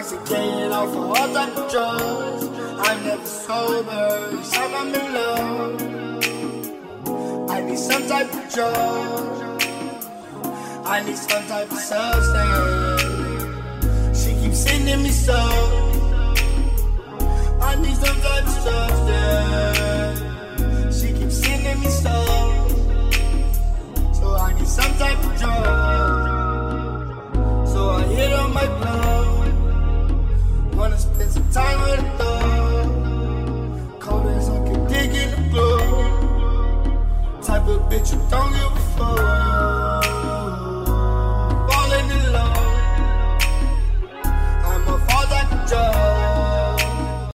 intoxicated off of all type of drugs. I'm never sober, each time I'm in love. I need some type of drug. I need some type of substance. She keeps sending me some. I need some type of substance. She keeps sending me some. So I need some type of drug. So I hit on my glove. Wanna spend some time with a thug. Cold as I can dig in the glove. Type of bitch you don't